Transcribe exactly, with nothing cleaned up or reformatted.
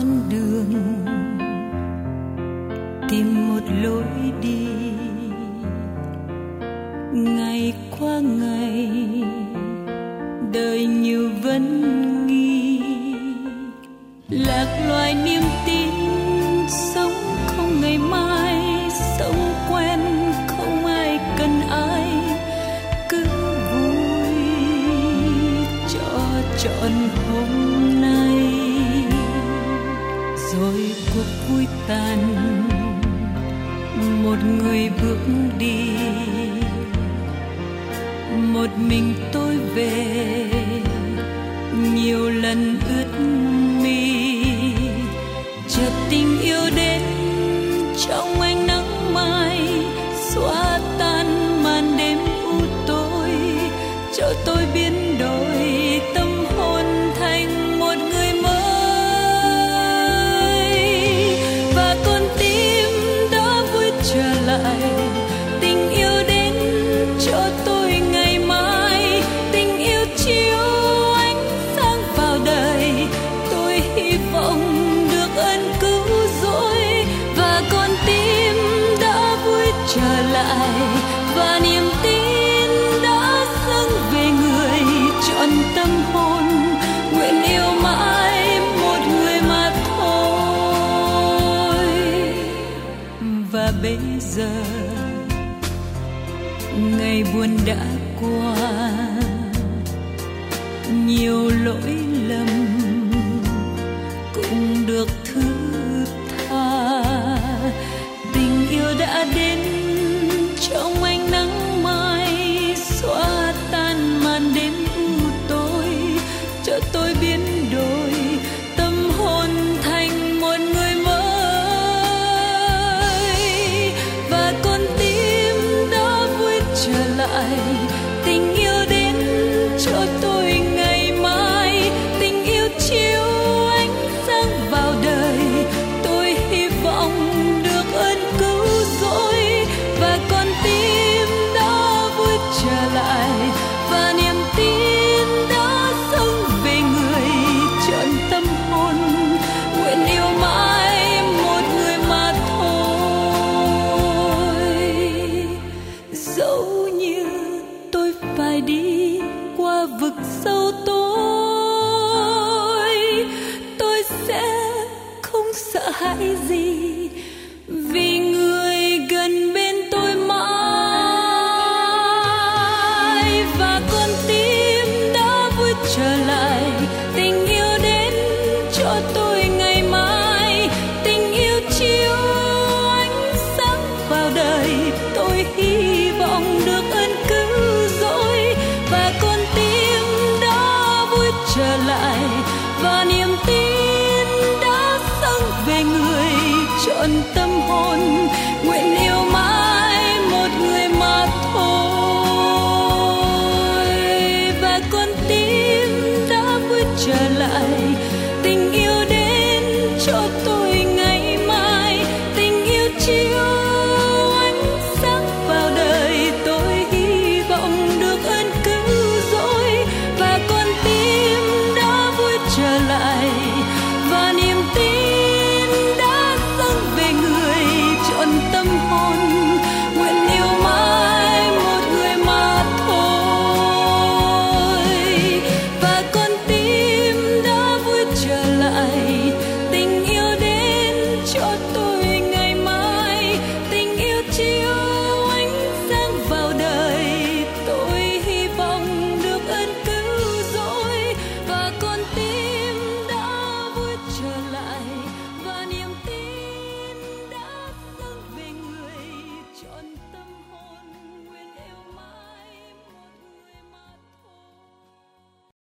con đường tìm một lối đi. Ngày qua ngày đời như vẫn nghi, lạc loài niềm tin sống không ngày mai, sống quen không ai cần ai, cứ vui cho trọn hôm nay. Rồi cuộc vui tàn, một người bước đi, một mình tôi về, nhiều lần ướt mi. Chợt tình yêu đến trong ánh nắng mai, xóa tan màn đêm u tối, cho tôi biến đổi tâm hồn thành một người mới. Và con tim đã vui trở lại, tình yêu đến cho tôi ngày mai, tình yêu chiếu ánh sáng vào đời, tôi hy vọng được ơn cứu rỗi. Và con tim đã vui trở lại, và niềm tin đã dâng về người, trọn tâm hồn nguyện yêu mãi một người mà thôi. Và bây giờ ngày buồn đã qua, nhiều lỗi lầm cũng được thứ tha. Tình yêu đã đến trong ánh nắng mai, xóa tan màn đêm u tối, cho tôi biến đổi tâm hồn thành một người mới. Và con tim đã vui trở lại, tình yêu đến cho tôi ngày mai, tình yêu chiếu ánh sáng vào đời, tôi hy vọng được ơn cứu rỗi. Và con tim đã vui trở lại, và niềm tin đã dâng về người, trọn tâm hồn nguyện yêu mãi một người mà thôi. Dẫu như tôi phải đi qua vực sâu tối, tôi sẽ không sợ hãi gì, vì người gần bên tôi mãi. Và con tim đã vui trở lại, tình yêu đến cho tôi ngày mai, tình yêu chiếu ánh sáng vào đời, tôi hy vọng được ơn cứu rỗi. Và con tim đã vui trở lại, và niềm tin đã dâng về người, trọn tâm hồn nguyện yêu mãi một người mà thôi. Và con tim đã vui trở lại, tình yêu đến cho tôi ngày mai, tình yêu chiếu ánh sáng vào đời, tôi hy vọng được ơn cứu rỗi. Và con tim đã vui trở lại, và niềm tin đã dâng về người, trọn tâm hồn nguyện yêu mãi một người mà thôi. Và con tim đã vui trở